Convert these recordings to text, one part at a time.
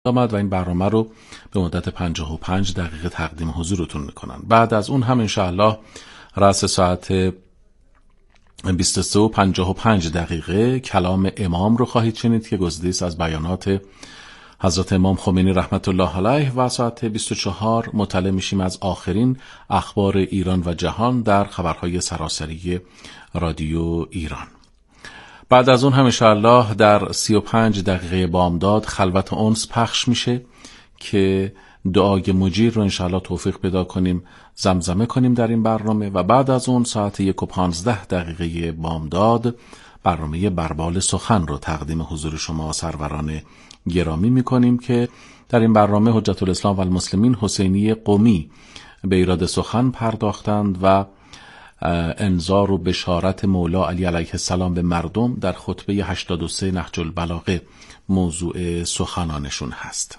آمد و این برنامه رو به مدت 55 دقیقه تقدیم حضورتون میکنن. بعد از اون هم انشاءالله رأس ساعت 23:55 کلام امام رو خواهید شنید که گزیده است از بیانات حضرت امام خمینی رحمت الله علیه و ساعت 24 مطلع میشیم از آخرین اخبار ایران و جهان در خبرهای سراسری رادیو ایران. بعد از اون هم انشاءالله در 35 دقیقه بامداد خلوت انس پخش میشه که دعای مجیر رو انشاءالله توفیق پیدا کنیم زمزمه کنیم در این برنامه و بعد از اون ساعت 1:15 بامداد برنامه بربال سخن رو تقدیم حضور شما سروران گرامی میکنیم که در این برنامه حجت الاسلام و المسلمین حسینی قمی به ایراد سخن پرداختند و انذار و بشارت مولا علی علیه السلام به مردم در خطبه 83 نهج البلاغه موضوع سخنانشون هست.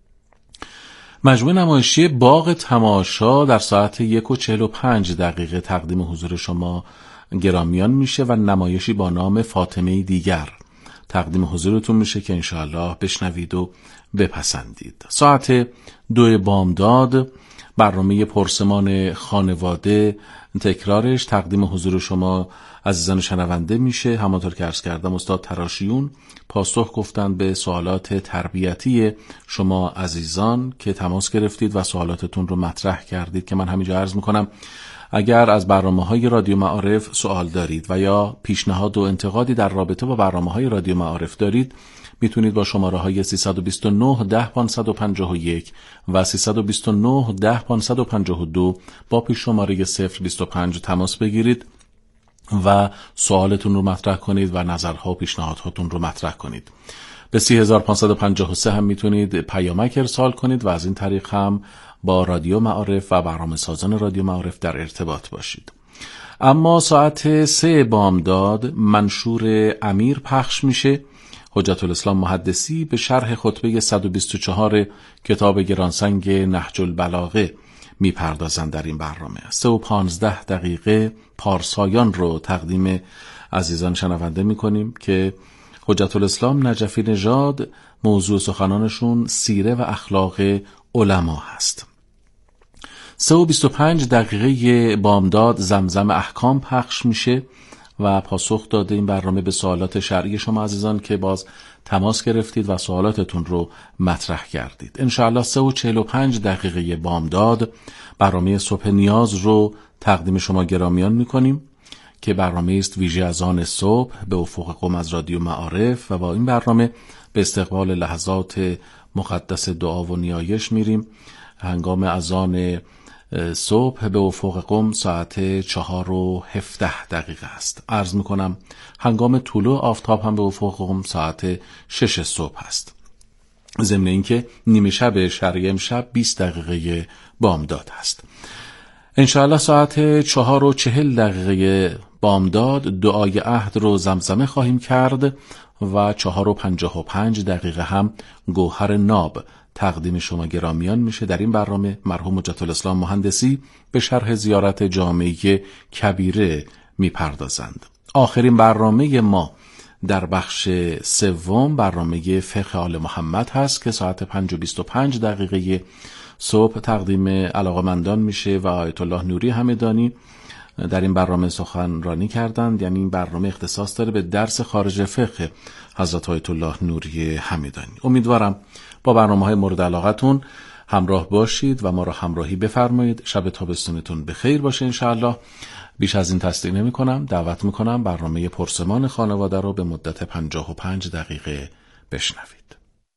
مجموعه نمایشی باغ تماشا در ساعت 1:45 تقدیم حضور شما گرامیان میشه و نمایشی با نام فاطمه دیگر تقدیم حضورتون میشه که انشاءالله بشنوید و بپسندید. ساعت 2 بامداد برنامه پرسمان خانواده تکرارش تقدیم حضور شما عزیزان شنونده میشه. همانطور که عرض کردم استاد تراشیون پاسخ گفتند به سوالات تربیتی شما عزیزان که تماس گرفتید و سوالاتتون رو مطرح کردید که من همینجا عرض میکنم اگر از برنامه‌های رادیو معارف سوال دارید و یا پیشنهاد و انتقادی در رابطه با برنامه‌های رادیو معارف دارید میتونید با شماره‌های 329 10 551 و 329 10 552 با پیش شماره 025 تماس بگیرید و سوالتون رو مطرح کنید و نظرها و پیشنهاداتون رو مطرح کنید. به 3553 هم میتونید پیامک ارسال کنید و از این طریق هم با رادیو معارف و برنامه سازان رادیو معارف در ارتباط باشید. اما ساعت 3 بامداد منشور امیر پخش میشه. حجت الاسلام محدثی به شرح خطبه 124 کتاب گرانسنگ نهج البلاغه میپردازند در این برنامه. 3:15 پارسایان رو تقدیم عزیزان شنونده میکنیم که حجت الاسلام نجفی نژاد موضوع سخنانشون سیره و اخلاق علما هست. 3:25 بامداد زمزم احکام پخش میشه و پاسخ داده این برنامه به سوالات شرعی شما عزیزان که باز تماس گرفتید و سوالاتتون رو مطرح کردید. انشاءالله 3:45 بامداد برنامه صبح نیاز رو تقدیم شما گرامیان میکنیم که برنامه است ویژه از آن صبح به افق قم از رادیو معارف و با این برنامه به استقبال لحظات مقدس دعا و نیایش میریم. هنگام اذان صبح به افق قم ساعت 4:17 است. عرض میکنم هنگام طلوع آفتاب هم به افق قم ساعت 6 صبح است. ضمن اینکه نیمه شب شرعی امشب 20 دقیقه بامداد است. انشاءالله ساعت 4:40 بامداد دعای عهد رو زمزمه خواهیم کرد و 4:55 هم گوهر ناب تقدیم شما گرامیان میشه. در این برنامه مرحوم حجت الاسلام مهندسی به شرح زیارت جامعه کبیره میپردازند. آخرین برنامه ما در بخش سوم برنامه فقه آل محمد هست که ساعت 5:25 صبح تقدیم علاقمندان میشه و آیت الله نوری همدانی در این برنامه سخنرانی کردند. یعنی این برنامه اختصاص داره به درس خارج فقه حضرت آیت الله نوری همدانی. امیدوارم با برنامه‌های مورد علاقتون همراه باشید و ما را همراهی بفرمایید. شب تابستونتون بخیر باشه انشاءالله. بیش از این تصدیق نمی کنم. دعوت میکنم برنامه پرسمان خانواده رو به مدت 55 دقیقه بشنوید.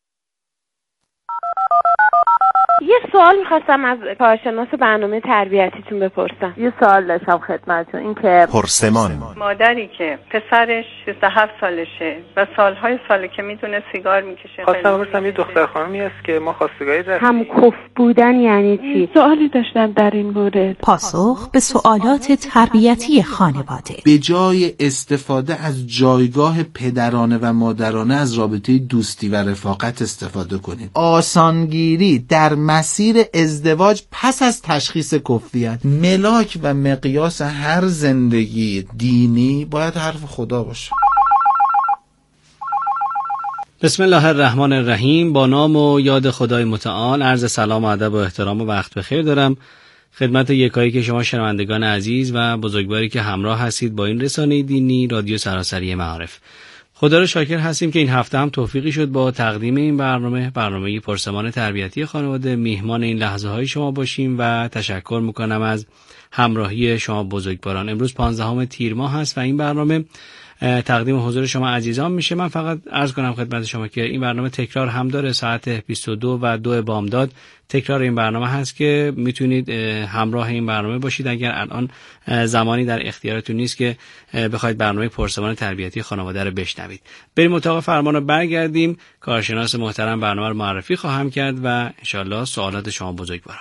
یه سوال میخواستم از کارشناس برنامه تربیتیتون بپرسم. یه سوال داشتم خدمتتون، این که پرسمان مادری که پسرش 27 سالشه و ساله که میدونه سیگار میکشه. خواستم بپرسم یه دختر خانمی هست که ما خواستگاری داشتیم. هم کف بودن یعنی چی؟ سوالی داشتم در این مورد. پاسخ به سوالات تربیتی خانواده. به جای استفاده از جایگاه پدرانه و مادرانه از رابطه دوستی و رفاقت استفاده کنید. آسانگیری در مسیر ازدواج پس از تشخیص کفریت، ملاک و مقیاس هر زندگی دینی باید حرف خدا باشه. بسم الله الرحمن الرحیم. با نام و یاد خدای متعال عرض سلام و ادب و احترام و وقت بخیر دارم خدمت یکایی که شما شنوندگان عزیز و بزرگواری که همراه هستید با این رسانه دینی رادیو سراسری معارف. خدا رو شاکر هستیم که این هفته هم توفیقی شد با تقدیم این برنامه پرسمان تربیتی خانواده میهمان این لحظه های شما باشیم و تشکر میکنم از همراهی شما بزرگواران. امروز 15 تیر ماه هست و این برنامه تقدیم حضور شما عزیزان میشه. من فقط عرض کنم خدمت شما که این برنامه تکرار هم داره، ساعت 22 و 2 بامداد تکرار این برنامه هست که میتونید همراه این برنامه باشید اگر الان زمانی در اختیارتون نیست که بخواید برنامه پرسمان تربیتی خانواده رو بشنوید. بریم اتاق فرمان رو برگردیم. کارشناس محترم برنامه رو معرفی خواهم کرد و انشالله سوالات شما بزرگوارم.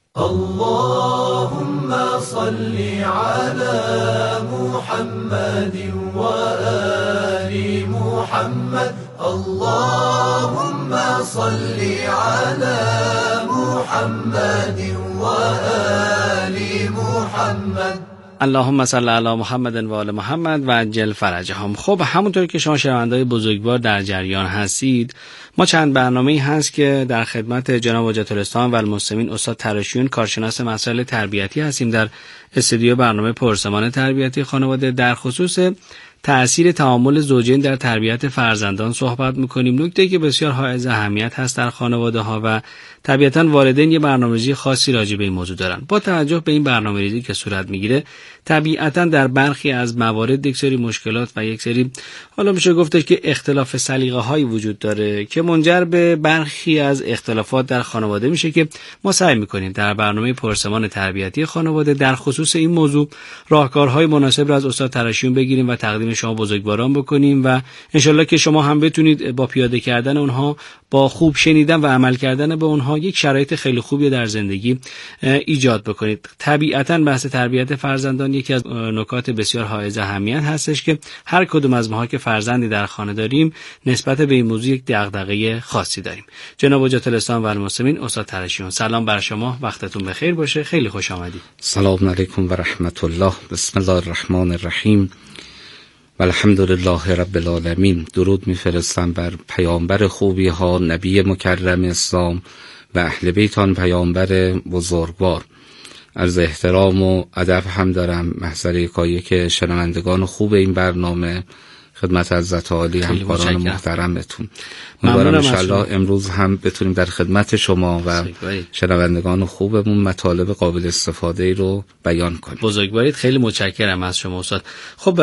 اللهم صل على محمد و آل محمد. اللهم صل على محمد و آل محمد. اللهم صل علی محمد و آل محمد و عجل فرجهم. خب همونطور که شما شنونده‌های بزرگوار در جریان هستید، ما چند برنامه‌ای هست که در خدمت جناب حجت الاسلام و المسلمین استاد تراشیون کارشناس مسائل تربیتی هستیم در استودیو برنامه پرسمان تربیتی خانواده. در خصوص تأثیر تعامل زوجین در تربیت فرزندان صحبت می‌کنیم، نکته‌ای که بسیار حائز اهمیت هست در خانواده‌ها و طبیعتاً والدین یه برنامه‌ریزی خاصی راجع به این موضوع دارن. با توجه به این برنامه‌ریزی که صورت می‌گیره، طبیعتاً در برخی از موارد یک سری مشکلات و یک سری حالا میشه گفتش که اختلاف سلیقه‌هایی وجود داره که منجر به برخی از اختلافات در خانواده میشه که ما سعی می‌کنیم در برنامه پرسمان تربیتی خانواده در خصوص این موضوع راهکارهای مناسب را از استاد تراشیون بگیریم و تقدیم شما بزرگواران بکنیم و انشالله که شما هم بتونید با پیاده کردن اونها، با خوب شنیدن و عمل کردن به اونها یک شرایط خیلی خوبی در زندگی ایجاد بکنید. طبیعتاً بحث تربیت فرزندان یکی از نکات بسیار حائز اهمیت هستش که هر کدوم از ماها که فرزندی در خانه داریم نسبت به این موضوع یک دغدغه خاصی داریم. جناب حجت الاسلام و المسلمین استاد تراشیون، سلام بر شما، وقتتون بخیر باشه، خیلی خوش آمدید. سلام علیکم و رحمت الله. بسم الله الرحمن الرحیم و الحمدلله رب العالمین. درود میفرستم بر پیامبر خوبی ها، نبی مکرم اسلام و اهل بیت آن پیامبر بزرگوار. عرض احترام و ادب هم دارم محضر یکایی که شنوندگان خوب این برنامه، خدمت حضرت عالی، همکاران محترمتون. امیدوارم انشالله امروز هم بتونیم در خدمت شما و شنوندگان خوبمون مطالب قابل استفاده ای رو بیان کنیم. بزرگوارید، خیلی متشکرم از شما استاد. خب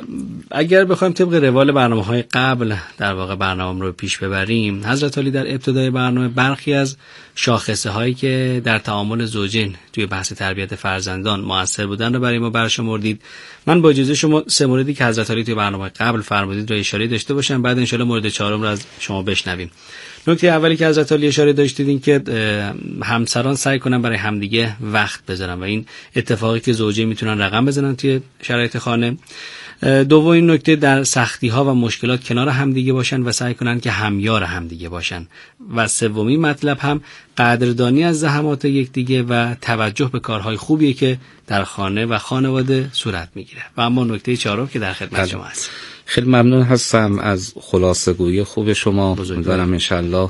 اگر بخوایم طبق روال برنامه‌های قبل در واقع برنامه رو پیش ببریم، حضرت عالی در ابتدای برنامه برخی از شاخصه هایی که در تعامل زوجین توی بحث تربیت فرزندان مؤثر بودن رو برای ما برشمردید. من با اجازه شما سه موردی که حضرت عالی توی برنامه قبل فرمودید رو اشاره داشته باشم، بعد ان شاءالله مورد چهارم رو از شما بشنویم. نکته اولی که حضرت عالی اشاره داشتید این که همسران سعی کنن برای همدیگه وقت بذارن و این اتفاقی که زوجین میتونن رقم بزنن توی شرایط خانه. دومین نکته، در سختی ها و مشکلات کنار همدیگه باشن و سعی کنن که همیار همدیگه باشن. و سومین مطلب هم قدردانی از زحمات یکدیگه و توجه به کارهای خوبیه که در خانه و خانواده صورت میگیره. و اما نکته چهارم که در خدمت شما هست. خیلی ممنون هستم از خلاصه گویی خوب شما. امیدوارم انشالله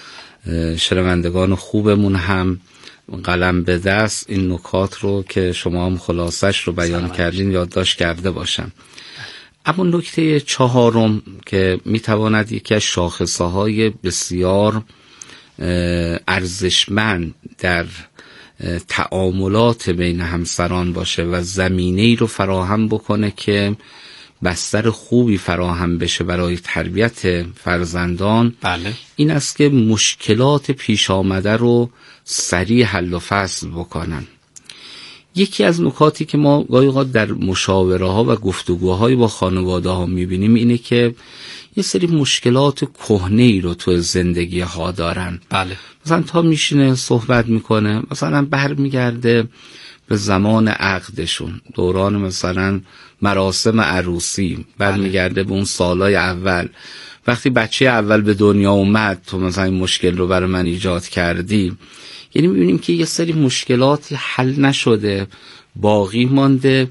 شنوندگان خوبمون هم قلم به دست این نکات رو که شما هم خلاصش رو بیان کردین یادداشت کرده باشم. اما نکته چهارم که میتواند یکی از شاخصه های بسیار ارزشمند در تعاملات بین همسران باشه و زمینه‌ای رو فراهم بکنه که بستر خوبی فراهم بشه برای تربیت فرزندان، بله، این است که مشکلات پیش آمده رو سریع حل و فصل بکنن. یکی از نکاتی که ما گاهی اوقات در مشاوره ها و گفتگوهای با خانواده ها میبینیم اینه که یه سری مشکلات کهنه‌ای رو تو زندگی ها دارن. بله. مثلا تا میشینه صحبت میکنه، مثلا برمیگرده به زمان عقدشون، دوران مثلا مراسم عروسی، برمیگرده به اون سالای اول، وقتی بچه اول به دنیا اومد تو مثلا این مشکل رو برای من ایجاد کردی. یعنی میبینیم که یه سری مشکلاتی حل نشده، باقی مانده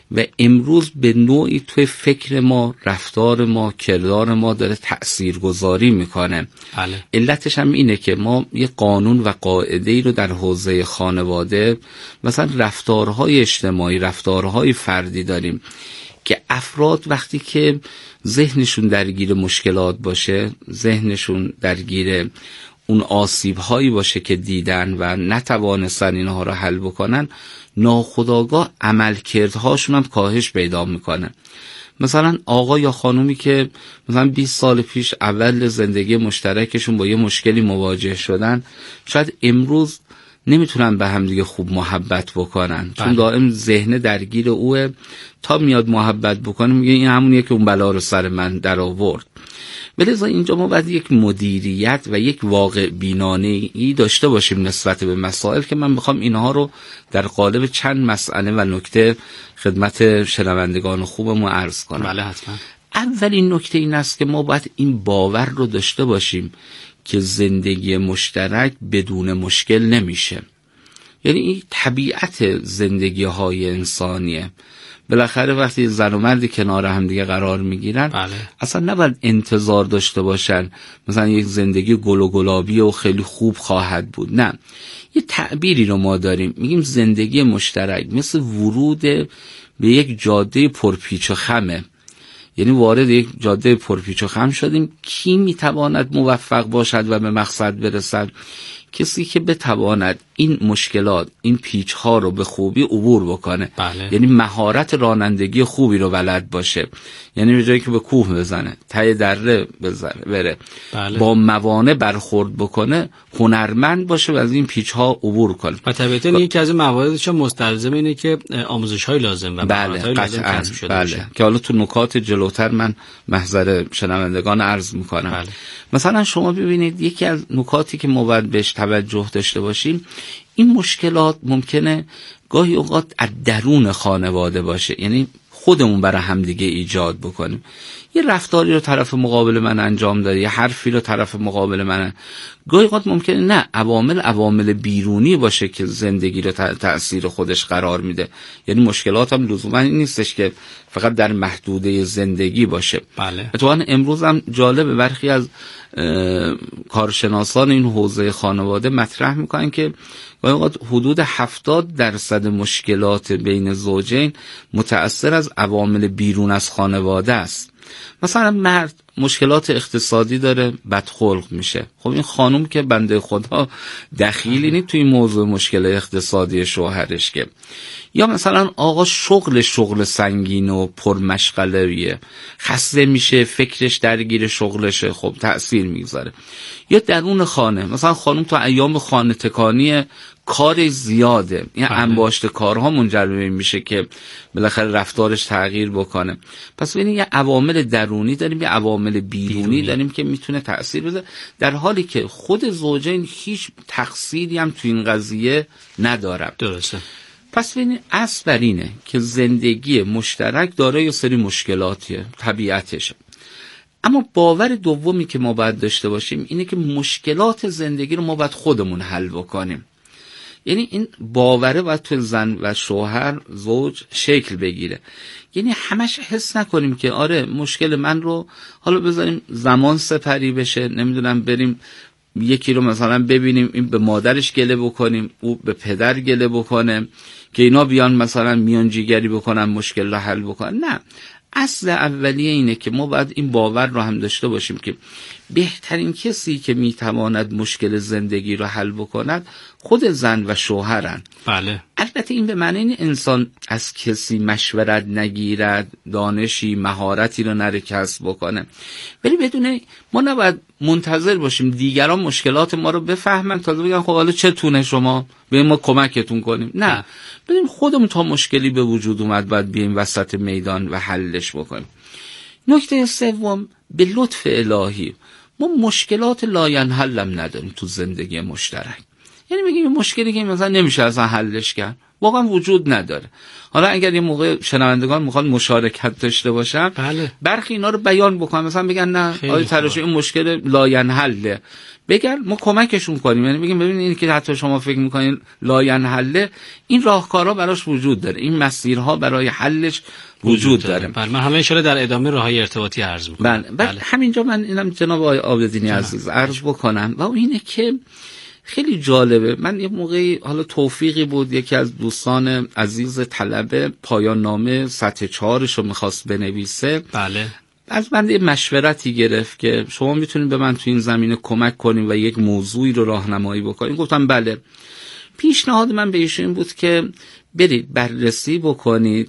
و امروز به نوعی توی فکر ما، رفتار ما، کردار ما داره تأثیرگذاری میکنه. بله. علتش هم اینه که ما یه قانون و قاعده‌ای رو در حوزه خانواده، مثلا رفتارهای اجتماعی، رفتارهای فردی داریم که افراد وقتی که ذهنشون درگیر مشکلات باشه، ذهنشون درگیر اون آسیب‌هایی باشه که دیدن و نتوانستن اینها رو حل بکنن، ناخودآگاه عملکردهاشون هم کاهش پیدا میکنه. مثلا آقا یا خانومی که مثلا 20 سال پیش اول زندگی مشترکشون با یه مشکلی مواجه شدن، شاید امروز نمیتونن به هم دیگه خوب محبت بکنن. چون دائم ذهن درگیر اوه، تا میاد محبت بکنه میگه این همونیه که اون بلا رو سر من در آورد. بلذا اینجا ما باید یک مدیریت و یک واقع بینانه‌ای داشته باشیم نسبت به مسائل که من میخوام اینها رو در قالب چند مسئله و نکته خدمت شنوندگان خوبمون عرض کنم. بله حتما. اولین نکته این است که ما باید این باور رو داشته باشیم که زندگی مشترک بدون مشکل نمیشه. یعنی این طبیعت زندگی های انسانیه. بالاخره وقتی زن و مردی کنار هم دیگه قرار میگیرن، اصلا نباید انتظار داشته باشن مثلا یک زندگی گل و گلابی و خیلی خوب خواهد بود. نه، یه تعبیری رو ما داریم، میگیم زندگی مشترک مثل ورود به یک جاده پرپیچ و خمه. یعنی وارد یک جاده پرپیچ و خم شدیم. کی میتواند موفق باشد و به مقصد برسد؟ کسی که بتواند این مشکلات، این پیچ ها رو به خوبی عبور بکنه. یعنی مهارت رانندگی خوبی رو بلد باشه. یعنی به جایی که به کوه بزنه، ته دره بره، با موانع برخورد بکنه، هنرمند باشه و از این پیچ ها عبور کنه. و طبیعتاً یکی از مواردش مستلزم اینه که آموزش های لازم و مهارت های لازم کسب شده باشه. که حالا تو نکات جلوتر من محضر شنوندگان عرض میکنم. مثلا شما ببینید یکی از نکاتی که ما باید بهش توجه داشته باشیم، این مشکلات ممکنه گاهی اوقات از درون خانواده باشه. یعنی خودمون برای همدیگه ایجاد بکنیم. یه رفتاری رو طرف مقابل من انجام داده، یه حرفی رو طرف مقابل من، گاهی اوقات ممکنه نه عوامل بیرونی باشه که زندگی رو تأثیر خودش قرار میده. یعنی مشکلات هم لزوما این نیستش که فقط در محدوده زندگی باشه. اتفاقا امروز هم جالبه برخی از کارشناسان این حوزه خانواده مطرح میکنن که گاهی اوقات حدود 70% مشکلات بین زوجین متأثر از عوامل بیرون از خانواده است. مثلا مرد مشکلات اقتصادی داره، بدخلق میشه. خب این خانم که بنده خدا دخیلی نیست توی موضوع مشکل اقتصادی شوهرش که. یا مثلا آقا شغل سنگین و پرمشغله‌ایه، خسته میشه، فکرش درگیر شغلشه، خب تأثیر میگذاره. یا درون خانه، مثلا خانم تو ایام خانه تکانی کار زیاده، این انباشت کارها منجر به این میشه که بالاخره رفتارش تغییر بکنه. پس ببینید یه عوامل درونی داریم، یه عوامل بیرونی داریم که میتونه تأثیر بذاره، در حالی که خود زوجین هیچ تقصیری هم تو این قضیه ندارن. درسته. پس ببینید اصل بر اینه که زندگی مشترک داره یه سری مشکلاتیه، طبیعتشه. اما باور دومی که ما باید داشته باشیم اینه که مشکلات زندگی رو ما باید خودمون حل بکنیم. یعنی این باوره باید تو زن و شوهر، زوج شکل بگیره. یعنی همش حس نکنیم که آره مشکل من رو حالا بذاریم زمان سپری بشه، نمیدونم بریم یکی رو مثلا ببینیم این به مادرش گله بکنیم، او به پدر گله بکنه که اینا بیان مثلا میانجیگری بکنن مشکل رو حل بکنن. نه، اصل اولیه اینه که ما باید این باور رو هم داشته باشیم که بهترین کسی که میتواند مشکل زندگی رو حل بکند خود زن و شوهرن. بله. البته این به معنی این انسان از کسی مشورت نگیرد، دانشی، مهارتی رو نره کسب بکنه، ولی بدونه ما نباید منتظر باشیم دیگران مشکلات ما رو بفهمن تازه بگن خب حالا چتونه شما بیایم ما کمکتون کنیم. نه، بدونیم خودمون تا مشکلی به وجود اومد باید بیایم وسط میدان و حلش بکنیم. نکته سوم، به لطف الهی ما مشکلات لاینحل هم نداریم تو زندگی مشترک. یعنی میگیم مشکلی که مثلا نمیشه اصلا حلش کرد واقعا وجود نداره. حالا اگر یه موقع شنوندگان میخوان مشارکت داشته باشن، بله، برخی اینا رو بیان بکنن، مثلا بگن نه آقای تراشی این مشکل لاینحله، بگن ما کمکشون کنیم. یعنی بگیم ببینید این که حتی شما فکر میکنین لاینحله، این راهکارها براش وجود داره، این مسیرها برای حلش وجود داره. بله، من حالا ان شاءالله در ادامه راههای ارتباطی عرض میکنم. بله. همینجا من اینم جناب آقای عابدینی عزیز عرض بکنم و اینه که خیلی جالبه. من یه موقعی حالا توفیقی بود، یکی از دوستان عزیز طلبه پایان نامه سطح 4 رو میخواست بنویسه. بله. از من یه مشورتی گرفت که شما میتونید به من تو این زمینه کمک کنید و یک موضوعی رو راهنمایی بکنید. گفتم بله. پیشنهاد من به ایشون بود که برید بررسی بکنید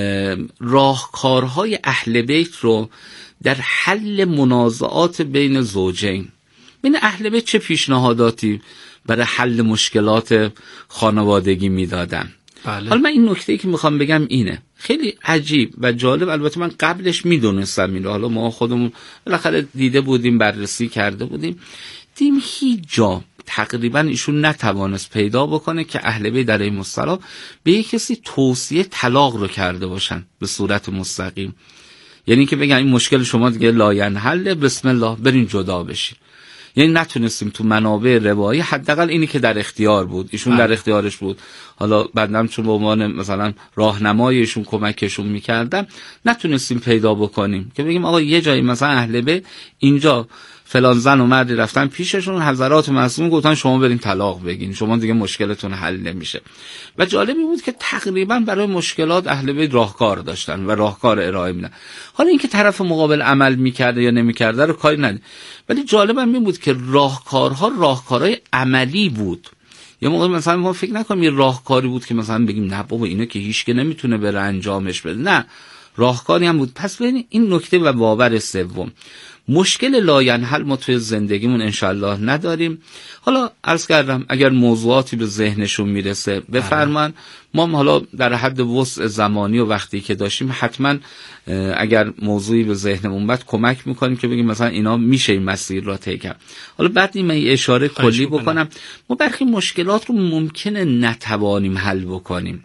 راهکارهای اهل بیت رو در حل منازعات بین زوجین. بین اهل بیت چه پیشنهاداتی برای حل مشکلات خانوادگی میدادن. بله. حالا من این نکته‌ای که میخوام بگم اینه، خیلی عجیب و جالب. البته من قبلش میدونستم این رو، حالا ما خودمون بالاخره دیده بودیم، بررسی کرده بودیم، دیدیم هیچ جا تقریبا ایشون نتوانست پیدا بکنه که اهل بیت علیهم السلام به یک کسی توصیه طلاق رو کرده باشن به صورت مستقیم. یعنی که بگن این مشکل شما دیگه لاینحل، بسم الله برین جدا بشین. یعنی نتونستیم تو منابع روایی، حداقل اینی که در اختیار بود، ایشون در اختیارش بود، حالا بعدم چون به عنوان مثلا راهنمایشون کمکشون میکردم، نتونستیم پیدا بکنیم که بگیم آقا یه جایی مثلا اهل بیت اینجا فلان زن و مردی رفتن پیششون، حضرات معصوم گفتن شما برین طلاق بگین، شما دیگه مشکلتون حل نمیشه. و جالبی بود که تقریبا برای مشکلات اهل بیت راهکار داشتن و راهکار ارائه میدن. حالا اینکه طرف مقابل عمل میکرده یا نمیکرده رو کاری نداره، ولی جالبم این بود که راهکارهای عملی بود. یه موقع مثلا ما فکر نکنیم یه راهکاری بود که مثلا بگیم نه بابا اینو که هیچ که نمیتونه بره انجامش بده، نه، راهکاری هم بود. پس ببینید این نکته و باور سوم، مشکل لاینحل ما توی زندگیمون انشالله نداریم. حالا عرض کردم اگر موضوعاتی به ذهنشون میرسه بفرمان، ما حالا در حد وسع زمانی و وقتی که داشتیم حتما اگر موضوعی به ذهنمون اومد کمک میکنیم که بگیم مثلا اینا میشه این مسیر را طی کرد. حالا بعد من اشاره کلی بکنم، ما برخی مشکلات رو ممکنه نتوانیم حل بکنیم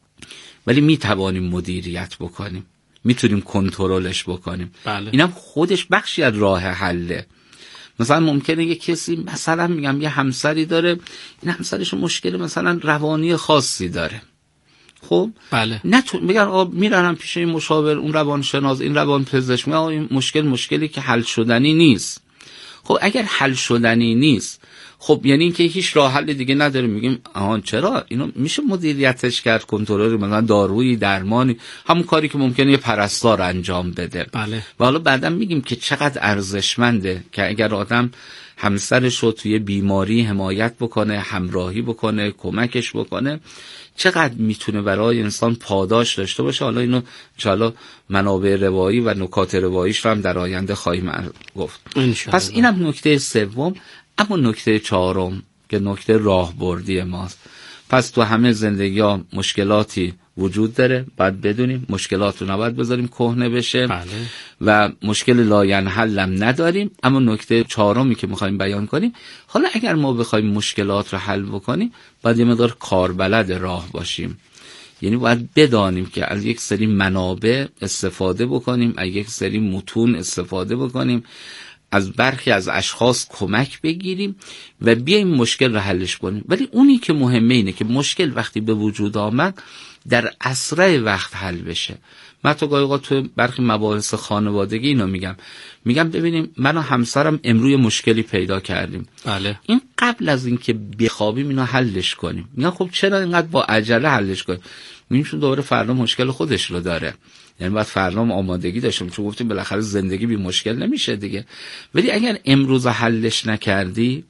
ولی میتوانیم مدیریت بکنیم، میتونیم کنترلش بکنیم. بله. اینم خودش بخشی از راه حله. مثلا ممکنه یه کسی مثلا میگم یه همسری داره، این همسرش مشکل مثلا روانی خاصی داره، خب بله، میگن آقا میرن پیش این مشاور، اون روانشناس، این روانپزشک، میگن آقا این مشکلی که حل شدنی نیست. خب اگر حل شدنی نیست، خب یعنی اینکه هیچ راه حل دیگه نداره. میگیم آها چرا؟ اینو میشه مدیریتش کرد، کنترل، مثلا دارویی، درمانی، همون کاری که ممکنه یه پرستار انجام بده. بله. و حالا بعدم میگیم که چقدر ارزشمنده که اگر آدم همسرش رو توی بیماری حمایت بکنه، همراهی بکنه، کمکش بکنه، چقدر میتونه برای انسان پاداش داشته باشه. حالا اینو انشاءالله منابع روایی و نکات رواییش رو هم در آینده خواهیم گفت. پس اینم نکته سوم. اما نکته چهارم که نکته راهبردی ماست، پس تو همه زندگی ها مشکلاتی وجود داره، باید بدونیم مشکلات رو نباید بذاریم کهنه بشه. بله. و مشکل لاینحل هم نداریم. اما نکته چهارمی که میخوایم بیان کنیم، حالا اگر ما بخوایم مشکلات رو حل بکنیم باید یه مقدار کاربلد راه باشیم. یعنی باید بدانیم که از یک سری منابع استفاده بکنیم، از یک سری متون استفاده بکنیم، از برخی از اشخاص کمک بگیریم و بیایم مشکل رو حلش کنیم. ولی اونی که مهمه اینه که مشکل وقتی به وجود آمد در اسرع وقت حل بشه. من تو گاهی اوقات تو برخی مباحث خانوادگی اینو میگم ببینیم من و همسرم امروز مشکلی پیدا کردیم. بله. این قبل از اینکه بخوابیم اینو حلش کنیم. میگم خب چرا اینقدر با عجله حلش کنیم؟ میگیم چون دوباره فردا مشکل خودش رو داره. یعنی باید فردا آمادگی داشتیم، چون گفتیم بالاخره زندگی بی مشکل نمیشه دیگه. ولی اگر امروز حلش نکردی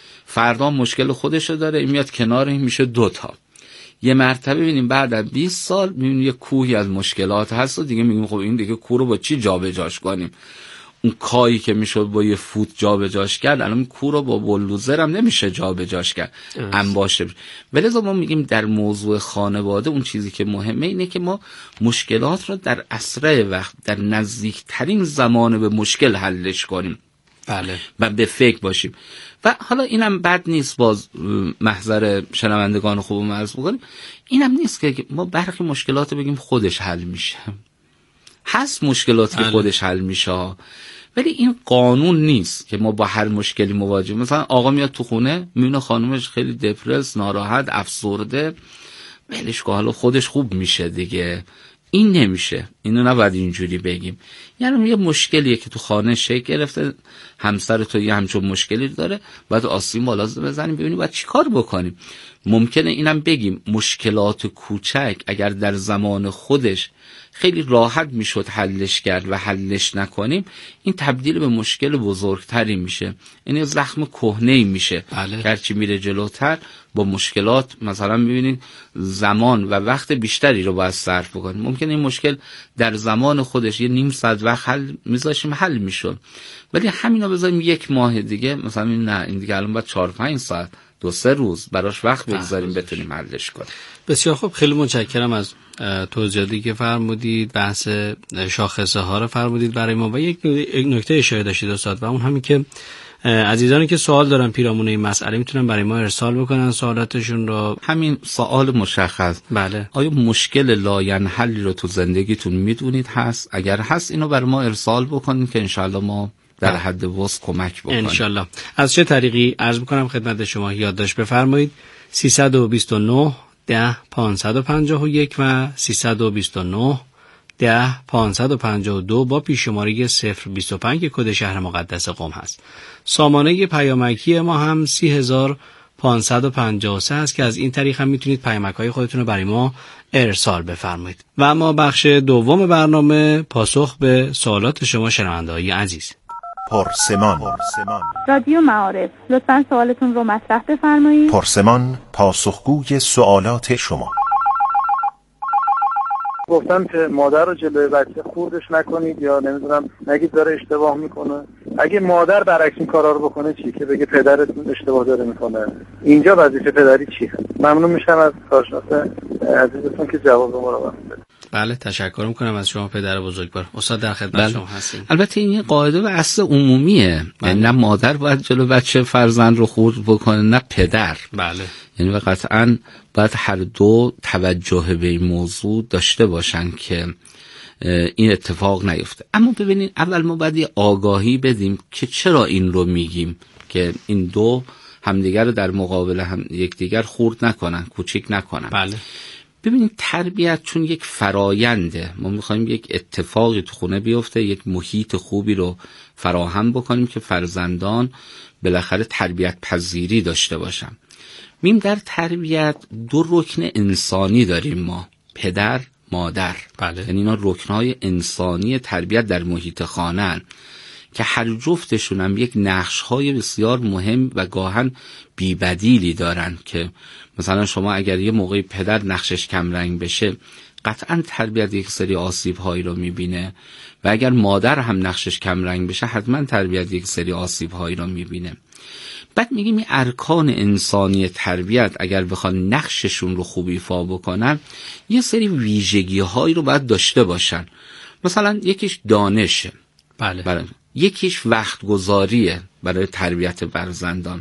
فردا مشکل خودش رو داره، این میاد کنار، این میشه دوتا. یه مرتبه ببینیم بعد از 20 سال میبینیم یه کوهی از مشکلات هست و دیگه میگیم خب این دیگه کوه رو با چی جابجاش کنیم؟ اون کایی که میشد با یه فوت جابجاش کرد، الان کوه رو با بولدوزر هم نمیشه جابجاش کرد، انباشه. ولذا ما میگیم در موضوع خانواده اون چیزی که مهمه اینه که ما مشکلات رو در اسرع وقت، در نزدیکترین زمان به مشکل حلش کنیم. بله. و به فکر باشیم. و حالا اینم بد نیست، باز محضر شنوندگان خوب عرض بکنیم، اینم نیست که ما برخی مشکلات بگیم خودش حل میشه. هست مشکلاتی که خودش حل میشه، ولی این قانون نیست که ما با هر مشکلی مواجهیم. مثلا آقا میاد تو خونه میبینه خانومش خیلی دپرس، ناراحت، افسرده، ولش کن حالا خودش خوب میشه دیگه. این نمیشه، اینو نباید اینجوری بگیم. یعنی یه مشکلیه که تو خانه شکل گرفته، همسر تو یه همچون مشکلی داره، باید آسیم بالا بزنیم ببینیم باید چی کار بکنیم. ممکنه اینم بگیم مشکلات کوچک اگر در زمان خودش خیلی راحت میشد حلش کرد و حلش نکنیم، این تبدیل به مشکل بزرگتری میشه، این زخم کهنه‌ای میشه. هرچی میره جلوتر با مشکلات مثلا میبینید زمان و وقت بیشتری رو باید صرف بکنیم. ممکنه این مشکل در زمان خودش یه نیم ساعت وقت حل میشد، ولی همینا بذاریم یک ماه دیگه مثلا نه، این دیگه الان باید 4-5 ساعت 2-3 روز براش وقت بگذاریم بتونیم حلش کنیم. بسیار خوب، خیلی متشکرم از توضیحاتی که فرمودید. بحث شاخصه ها رو فرمودید برای ما و یک نکته اشاره داشتید استاد، و اون همین که عزیزانی که سوال دارن پیرامون این مسئله میتونن برای ما ارسال بکنن سوالاتشون رو. همین سوال مشخص، بله، آیا مشکل لاینحلی رو تو زندگیتون میدونید هست؟ اگر هست اینو برای ما ارسال بکنید که انشالله ما در حد وسع کمک بکنیم انشالله. از چه طریقی عرض میکنم خدمت شما یادداشت بفرمایید. 329 10 551 و 329 10 552 با پیششماره 025 که کد شهر مقدس قم هست. سامانه پیامکی ما هم 30553 است که از این طریق هم میتونید پیامک‌های خودتون رو برای ما ارسال بفرمایید. و اما بخش دوم برنامه، پاسخ به سوالات شما شنونده‌های عزیز. پرسمان. رادیو معارف، لطفاً سوالتون رو مطرح بفرمایید. پرسمان، پاسخگوی سوالات شما. گفتم که مادر رو جلوی بچه خوردش نکنید، یا نمیدونم نگید داره اشتباه میکنه. اگه مادر برعکس این کارا رو بکنه چی؟ که بگه پدرتون اشتباه داره میکنه. اینجا وظیفه پدری چیه؟ ممنون میشم از کارشناس عزیزتون که جواب ما رو بده. بله، تشکر میکنم از شما پدر بزرگوار. استاد در خدمت شما هستیم. البته این قاعده و اصل عمومیه، یعنی نه مادر باید جلو بچه فرزند رو خورد بکنه نه پدر. بله، یعنی قطعاً باید هر دو توجه به این موضوع داشته باشن که این اتفاق نیفته. اما ببینید اول ما باید یه آگاهی بدیم که چرا این رو میگیم که این دو همدیگر رو در مقابل هم یکدیگر خورد نکنن، کوچیک نکنن. بله. ببینید تربیت چون یک فراینده، ما میخوایم یک اتفاقی تو خونه بیفته، یک محیط خوبی رو فراهم بکنیم که فرزندان بالاخره تربیت پذیری داشته باشن. میم در تربیت دو رکن انسانی داریم ما، پدر، مادر. بله. یعنی اینا رکنهای انسانی تربیت در محیط خانه‌اند که هر جفتشون هم یک نقش‌های بسیار مهم و گاهن بی‌بدیلی دارن که مثلا شما اگر یه موقعی پدر نقشش کمرنگ بشه قطعاً تربیت یک سری آسیب‌هایی رو می‌بینه و اگر مادر هم نقشش کمرنگ بشه حتما تربیت یک سری آسیب‌هایی رو می‌بینه. بعد میگیم این ارکان انسانی تربیت اگر بخوان نقششون رو خوب ایفا بکنن یه سری ویژگی‌هایی رو باید داشته باشن. مثلا یکیش دانشه، بله. یکیش وقت گذاریه برای تربیت فرزندان،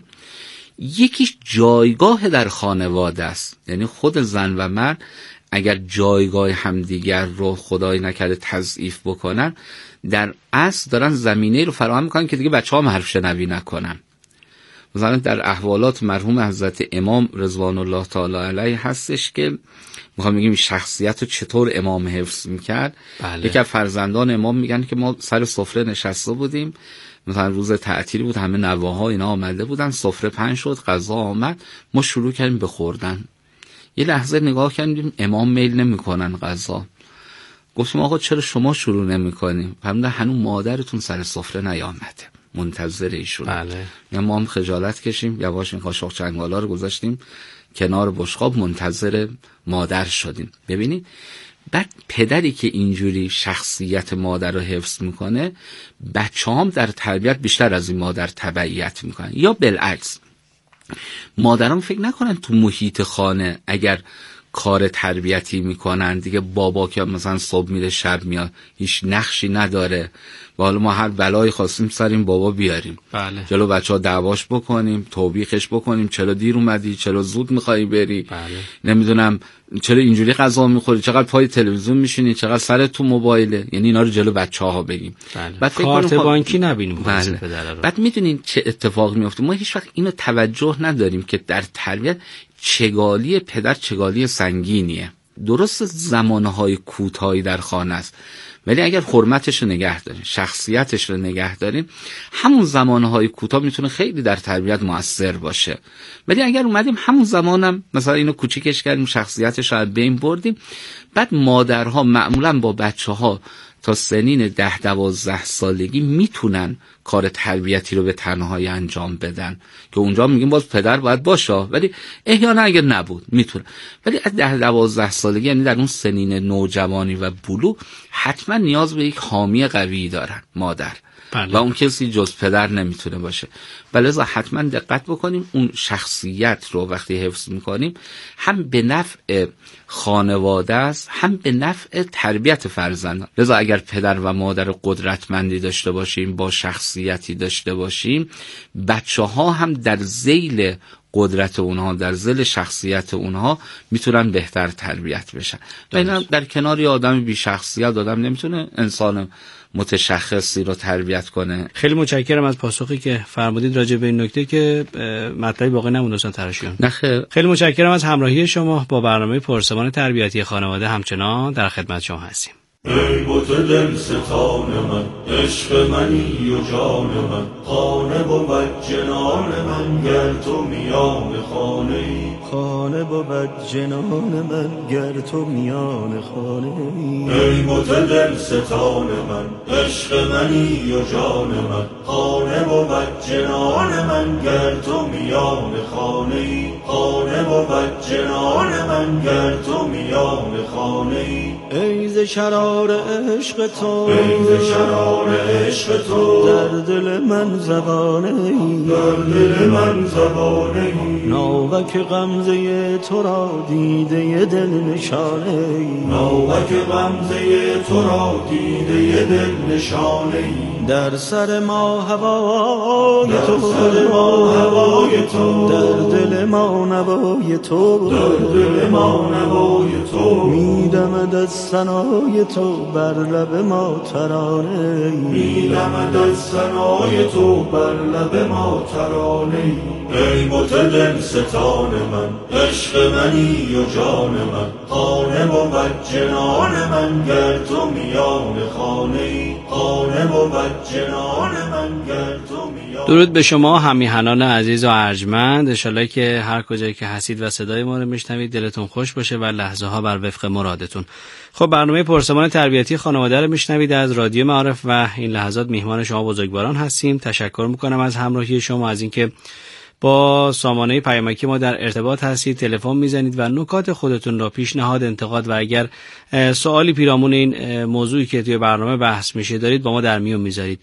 یکیش جایگاه در خانواده است. یعنی خود زن و مرد اگر جایگاه همدیگر رو خدای نکرده تضعیف بکنن، در اصل دارن زمینه رو فراهم میکنن که دیگه بچه‌ها هم حرف شنوی نکنن. مثلا در احوالات مرحوم حضرت امام رضوان الله تعالی علیه هستش که میخوام بگیم شخصیت رو چطور امام حفظ میکرد. بله. یکی از فرزندان امام میگن که ما سر سفره نشسته بودیم، مثلا روز تعطیلی بود، همه نواها اینا آمده بودن، سفره پهن شد، غذا آمد، ما شروع کردیم به خوردن. یه لحظه نگاه کردیم امام میل نمیکنن غذا. گفتیم آقا چرا شما شروع نمیکنیم؟ فرمودن هنوز مادرتون سر سفره نیامده، منتظر ایشون. بله. یا ما هم خجالت کشیم، یواش این قاشق چنگالا رو گذاشتیم کنار بشقاب، منتظر مادر شدیم. ببینید بعد پدری که اینجوری شخصیت مادر رو حفظ میکنه، بچه‌هام در تربیت بیشتر از این مادر تبعیت میکنن. یا بالعکس، مادران فکر نکنن تو محیط خانه اگر کار تربیتی میکنن دیگه. بابا که مثلا صبح میره شب میاد هیچ نقشی نداره و حالا ما هر بلایی خواستیم سر این بابا بیاریم. بله. جلو بچه‌ها دعواش بکنیم، توبیخش بکنیم، چرا دیر اومدی، چرا زود میخوای بری. بله. نمیدونم چرا اینجوری غذا میخوری، چقدر پای تلویزیون میشینی، چقدر سرت تو موبایله. یعنی اینا رو جلو بچه‌ها بگیم. بله. بعد کارت بانکی نبینیم. بله. بعد میدونین چه اتفاقی میفته؟ ما هیچ وقت اینو توجه نداریم که در تربیت چگالی پدر چگالی سنگینیه. درست زمانهای کوتاهی در خانه است، ولی اگر حرمتش رو نگه داریم، شخصیتش رو نگه داریم، همون زمانهای کوتاه میتونه خیلی در تربیت مؤثر باشه. ولی اگر اومدیم همون زمانم مثلا اینو کوچیکش کردیم، شخصیتش رو از بین بردیم، بعد مادرها معمولا با بچه‌ها تا سنین 10-12 سالگی میتونن کار تربیتی رو به تنهایی انجام بدن که اونجا میگیم باز پدر باید باشه، ولی احیانا اگر نبود میتونه. ولی از 10-12 سالگی یعنی در اون سنین نوجوانی و بلوغ حتما نیاز به یک حامی قوی دارن مادر. بله. و اون کسی جز پدر نمیتونه باشه. لذا حتما دقت بکنیم اون شخصیت رو وقتی حفظ میکنیم هم به نفع خانواده است هم به نفع تربیت فرزندان. لذا اگر پدر و مادر قدرتمندی داشته باشیم، با شخصیتی داشته باشیم، بچه‌ها هم در ذیل قدرت اونها، در ذیل شخصیت اونها میتونن بهتر تربیت بشن. و اینا در کنار آدم بی شخصیت آدم نمیتونه انسان متشخصی رو تربیت کنه. خیلی متشکرم از پاسخی که فرمودید راجع به این نکته که مطلبی باقی نموند دوستان تراشیون. خیلی متشکرم از همراهی شما با برنامه پرسمان تربیتی خانواده. همچنان در خدمت شما هستیم. ای بت دل ستان من، عشق منی و جان من، خانه بود جنان من گر تو میان خانه ای. خانه بود جنان من گر تو میان خانه ای. ای بت دل ستان من، عشق منی و جان من، خانه بود جنان من گر تو میان خانه ای. خانه بود جنان من گر تو میان خانه ای. ای ز شرار عشق تو، ای ز شرار عشق تو، در دل من زبانه ای، در دل من زبانه ای. ناوک غمزه تو را دیده دل نشانه ای، ناوک غمزه تو را دیده دل نشانه ای. در سر ما هوای تو، در سر ما هوای تو، در دل ما نوای تو، در دل ما نوای تو. میدمد از ثنای تو بر لب ما ترانه، میدمد از ثنای تو بر لب ما ترانه. ای بت دل ستان من، عشق منی و جان من، خانه بود جنان من گر تو میان خانه ای. خانه بود جنان من گر تو میان. درود به شما همیهنان عزیز و ارجمند. انشالله که هر کجایی که هستید و صدای ما رو میشنوید دلتون خوش باشه و لحظه ها بر وفق مرادتون. خب برنامه پرسمان تربیتی خانواده رو میشنوید از رادیو معارف و این لحظات میهمان شما بزرگواران هستیم. تشکر میکنم از همراهی شما، از اینکه با سامانه پیامکی ما در ارتباط هستید، تلفن میزنید و نکات خودتون را، پیشنهاد، انتقاد و اگر سوالی پیرامون این موضوعی که توی برنامه بحث میشه دارید با ما در میون میذارید.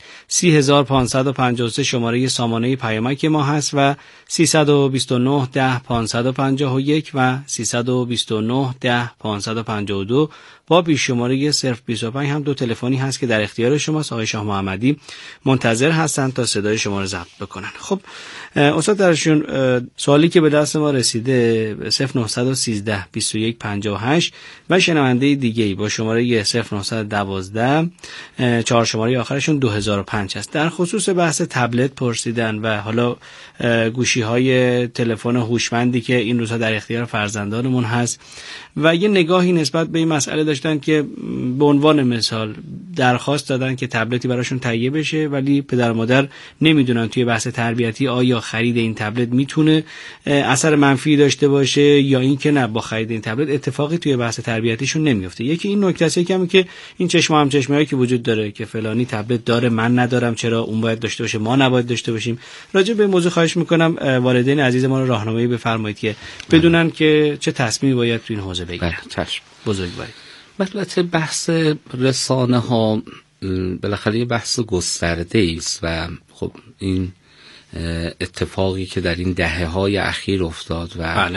30553 شماره سامانه پیامکی ما هست و 329 10 551 و 329 10 552 با پیش شماره 025 هم دو تلفنی هست که در اختیار شماست. آقای شاه محمدی منتظر هستند تا صدای شما رو ضبط بکنن. خب استاد درشون، سوالی که به دست ما رسیده 0913 21 58 و شنونده دیگه‌ای با شماره 0912 4 شماره آخرشون 2005 است. در خصوص بحث تبلت پرسیدن و حالا گوشی‌های تلفن هوشمندی که این روزها در اختیار فرزندانمون هست و یه نگاهی نسبت به این مسئله داشتن که به عنوان مثال درخواست دادن که تبلتی براشون تهیه بشه، ولی پدر و مادر نمیدونن توی بحث تربیتی آیا خرید این تبلت میتونه اثر منفی داشته باشه یا اینکه نه، با خرید این تبلت اتفاقی توی بحث تربیتیشون نمیفته. یکی این نکته است، یکی هم که این چشم هم چشمه‌ای که وجود داره که فلانی تبلت داره من ندارم، چرا اون باید داشته باشه ما نباید داشته باشیم. راجع به موضوع خواهش میکنم والدین عزیز ما رو راهنمایی بفرمایید که بدونن که چه تصمیمی باید تو این حوزه بگیرن. چشم بزرگواری. البته بحث رسانه ها بالاخره یه بحث گسترده است و خب این اتفاقی که در این دهه‌های اخیر افتاد و بله.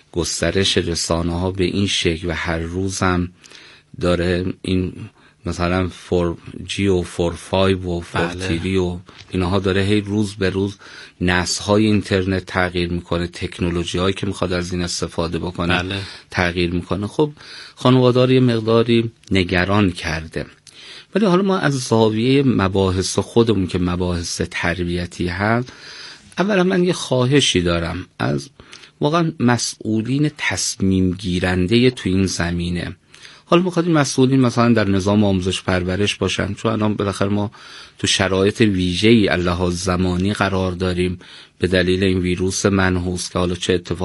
گسترش رسانه ها به این شکل و هر روز هم داره این مثلا 4G و 4.5 و 4.3 و اینها داره هی روز به روز نسل‌های اینترنت تغییر میکنه، تکنولوژی هایی که میخواد از این استفاده بکنه تغییر میکنه. خب خانواده‌ها یه مقداری نگران کرده. ولی حالا ما از زاویه مباحث خودمون که مباحث تربیتی هست، اولا من یه خواهشی دارم از واقعا مسئولین تصمیم گیرنده تو این زمینه. حالا میخواد این مسئولین مثلا در نظام آموزش پرورش باشن، چون الان بالاخره ما تو شرایط ویژه‌ای اللحاظ زمانی قرار داریم به دلیل این ویروس منحوس که حالا چه اتفاق